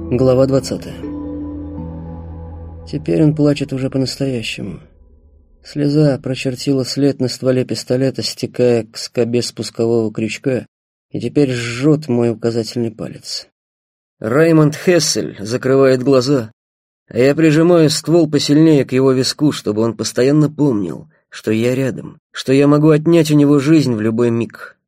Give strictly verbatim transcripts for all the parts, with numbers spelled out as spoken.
Глава двадцатая. Теперь он плачет уже по-настоящему. Слеза прочертила след на стволе пистолета, стекая к скобе спускового крючка, и теперь жжет мой указательный палец. Раймонд Хессель закрывает глаза, а я прижимаю ствол посильнее к его виску, чтобы он постоянно помнил, что я рядом, что я могу отнять у него жизнь в любой миг.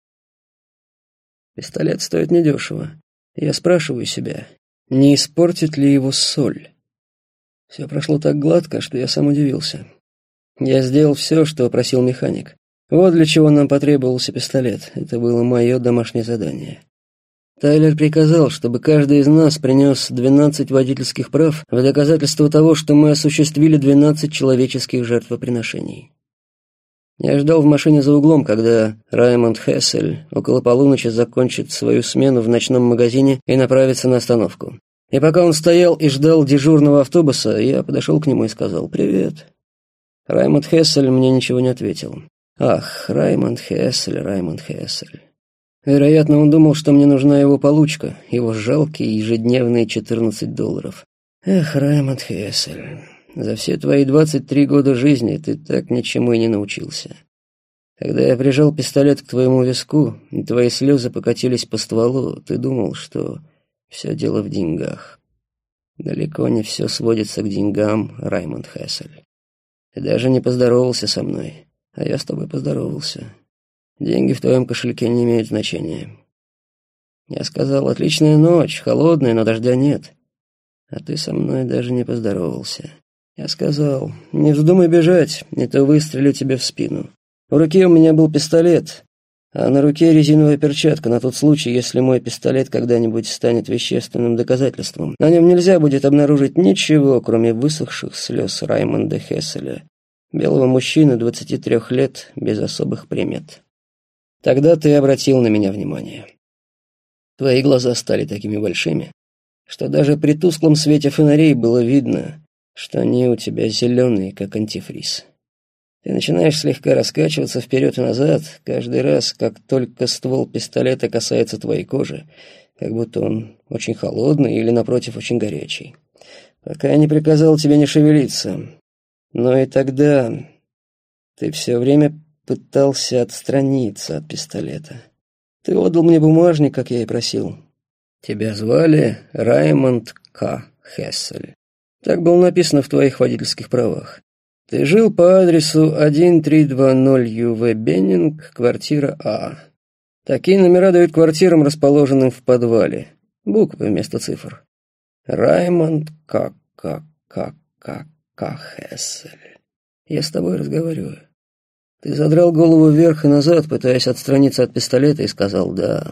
Пистолет стоит недешево. Я спрашиваю себя, не испортит ли его соль. Все прошло так гладко, что я сам удивился. Я сделал все, что просил механик. Вот для чего нам потребовался пистолет. Это было мое домашнее задание. Тайлер приказал, чтобы каждый из нас принес двенадцать водительских прав в доказательство того, что мы осуществили двенадцать человеческих жертвоприношений. Я ждал в машине за углом, когда Раймонд Хессель около полуночи закончит свою смену в ночном магазине и направится на остановку. И пока он стоял и ждал дежурного автобуса, я подошел к нему и сказал «Привет». Раймонд Хессель мне ничего не ответил. Ах, Раймонд Хессель, Раймонд Хессель. Вероятно, он думал, что мне нужна его получка, его жалкие ежедневные четырнадцать долларов. Эх, Раймонд Хессель, за все твои двадцать три года жизни ты так ничему и не научился. Когда я прижал пистолет к твоему виску, и твои слезы покатились по стволу, ты думал, что все дело в деньгах. Далеко не все сводится к деньгам, Раймонд Хессель. Ты даже не поздоровался со мной, а я с тобой поздоровался. Деньги в твоем кошельке не имеют значения. Я сказал, отличная ночь, холодная, но дождя нет. А ты со мной даже не поздоровался. Я сказал, не вздумай бежать, не то выстрелю тебе в спину. В руке у меня был пистолет, а на руке резиновая перчатка на тот случай, если мой пистолет когда-нибудь станет вещественным доказательством. На нем нельзя будет обнаружить ничего, кроме высохших слез Раймонда Хесселя, белого мужчины двадцати трёх лет без особых примет. Тогда ты обратил на меня внимание. Твои глаза стали такими большими, что даже при тусклом свете фонарей было видно, что они у тебя зеленые, как антифриз. Ты начинаешь слегка раскачиваться вперед и назад, каждый раз, как только ствол пистолета касается твоей кожи, как будто он очень холодный или, напротив, очень горячий. Пока я не приказал тебе не шевелиться. Но и тогда ты все время пытался отстраниться от пистолета. Ты отдал мне бумажник, как я и просил. Тебя звали Раймонд К. Хессель. Так было написано в твоих водительских правах. Ты жил по адресу один три два ноль ю ви Беннинг, квартира А. Такие номера дают квартирам, расположенным в подвале. Буквы вместо цифр. Раймонд К. К. К. К. К. Хессель. Я с тобой разговариваю. Ты задрал голову вверх и назад, пытаясь отстраниться от пистолета, и сказал «да».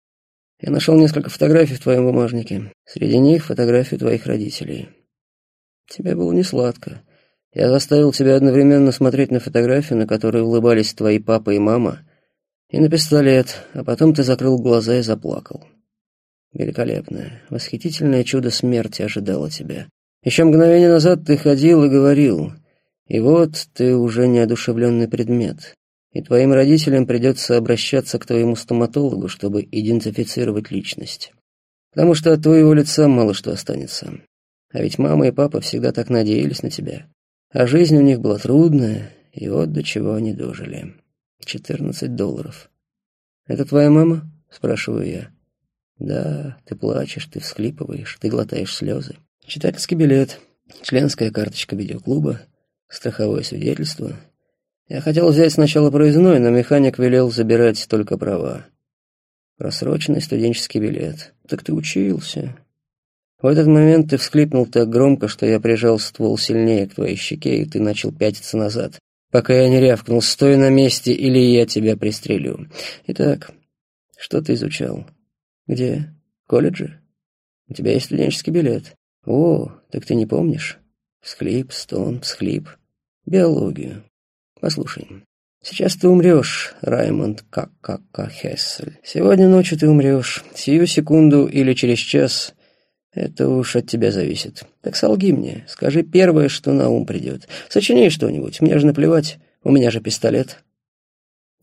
Я нашел несколько фотографий в твоем бумажнике. Среди них фотографии твоих родителей. Тебе было несладко. Я заставил тебя одновременно смотреть на фотографию, на которой улыбались твои папа и мама, и на пистолет, а потом ты закрыл глаза и заплакал. Великолепное, восхитительное чудо смерти ожидало тебя. Еще мгновение назад ты ходил и говорил, и вот ты уже неодушевленный предмет, и твоим родителям придется обращаться к твоему стоматологу, чтобы идентифицировать личность. Потому что от твоего лица мало что останется. А ведь мама и папа всегда так надеялись на тебя. А жизнь у них была трудная, и вот до чего они дожили. четырнадцать долларов. «Это твоя мама?» — спрашиваю я. «Да, ты плачешь, ты всхлипываешь, ты глотаешь слезы. Читательский билет, членская карточка видеоклуба, страховое свидетельство. Я хотел взять сначала проездной, но механик велел забирать только права. Просроченный студенческий билет. Так ты учился». В этот момент ты всхлипнул так громко, что я прижал ствол сильнее к твоей щеке, и ты начал пятиться назад, пока я не рявкнул «стой на месте, или я тебя пристрелю». Итак, что ты изучал? Где? В колледже? У тебя есть студенческий билет. О, так ты не помнишь? Всхлип, стон, всхлип. Биологию. Послушай. Сейчас ты умрешь, Раймонд К. К. К. Хессель. Сегодня ночью ты умрешь. Сию секунду или через час. Это уж от тебя зависит. Так солги мне. Скажи первое, что на ум придет. Сочини что-нибудь. Мне же наплевать. У меня же пистолет.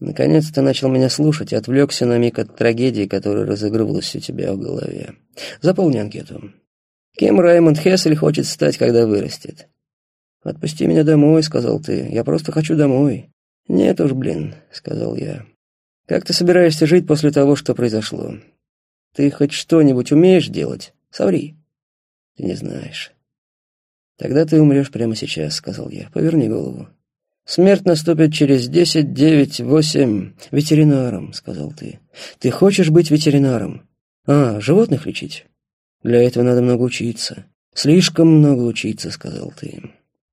Наконец-то начал меня слушать и отвлекся на миг от трагедии, которая разыгрывалась у тебя в голове. Заполни анкету. Кем Раймонд Хессель хочет стать, когда вырастет? «Отпусти меня домой», — сказал ты. «Я просто хочу домой». «Нет уж, блин», — сказал я. «Как ты собираешься жить после того, что произошло? Ты хоть что-нибудь умеешь делать? Соври». «Ты не знаешь». «Тогда ты умрешь прямо сейчас», — сказал я. «Поверни голову». «Смерть наступит через десять, девять, восемь...» «Ветеринаром», — сказал ты. «Ты хочешь быть ветеринаром? А, животных лечить? Для этого надо много учиться». «Слишком много учиться», — сказал ты.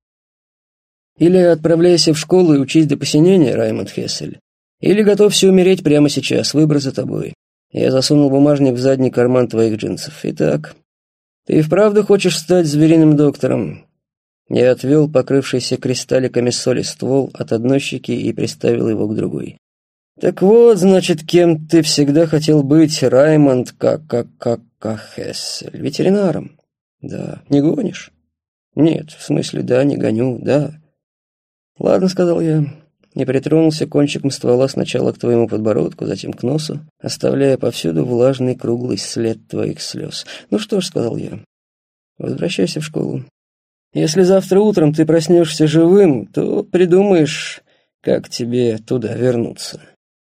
«Или отправляйся в школу и учись до посинения, Раймонд Хессель. Или готовься умереть прямо сейчас, выбор за тобой». Я засунул бумажник в задний карман твоих джинсов. «Итак, ты и вправду хочешь стать звериным доктором?» Я отвел покрывшийся кристалликами соли ствол от одной щеки и приставил его к другой. «Так вот, значит, кем ты всегда хотел быть, Раймонд Ка-Ка-Ка-Ка Хессель? Ветеринаром?» «Да». «Не гонишь?» «Нет, в смысле, да, не гоню, да». «Ладно», — сказал я, и притронулся кончиком ствола сначала к твоему подбородку, затем к носу, оставляя повсюду влажный круглый след твоих слез. «Ну что ж», — сказал я, — «возвращайся в школу. Если завтра утром ты проснешься живым, то придумаешь, как тебе туда вернуться».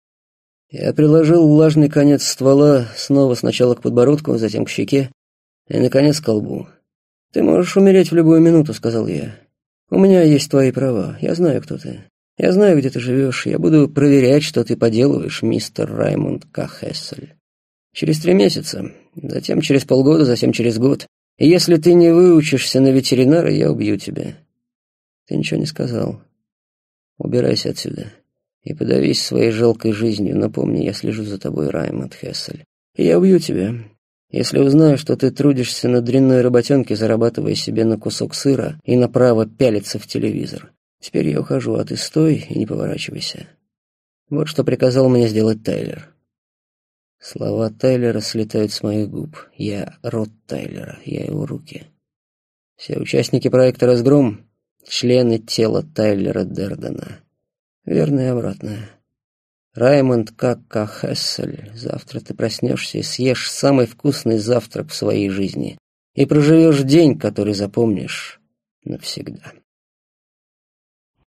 Я приложил влажный конец ствола снова сначала к подбородку, затем к щеке и, наконец, к колбу. «Ты можешь умереть в любую минуту», — сказал я. «У меня есть твои права. Я знаю, кто ты. Я знаю, где ты живешь. Я буду проверять, что ты поделываешь, мистер Раймонд К. Хессель. Через три месяца, затем через полгода, затем через год. И если ты не выучишься на ветеринара, я убью тебя». Ты ничего не сказал. Убирайся отсюда и подавись своей жалкой жизнью. Но помни, я слежу за тобой, Раймонд Хессель. И я убью тебя. Если узнаю, что ты трудишься на дрянной работенке, зарабатывая себе на кусок сыра и направо пялиться в телевизор. Теперь я ухожу, а ты стой и не поворачивайся. Вот что приказал мне сделать Тайлер. Слова Тайлера слетают с моих губ. Я рот Тайлера, я его руки. Все участники проекта «Разгром» — члены тела Тайлера Дердена. Верно и обратно. Раймонд Ка-Ка Хессель, завтра ты проснешься и съешь самый вкусный завтрак в своей жизни и проживешь день, который запомнишь навсегда.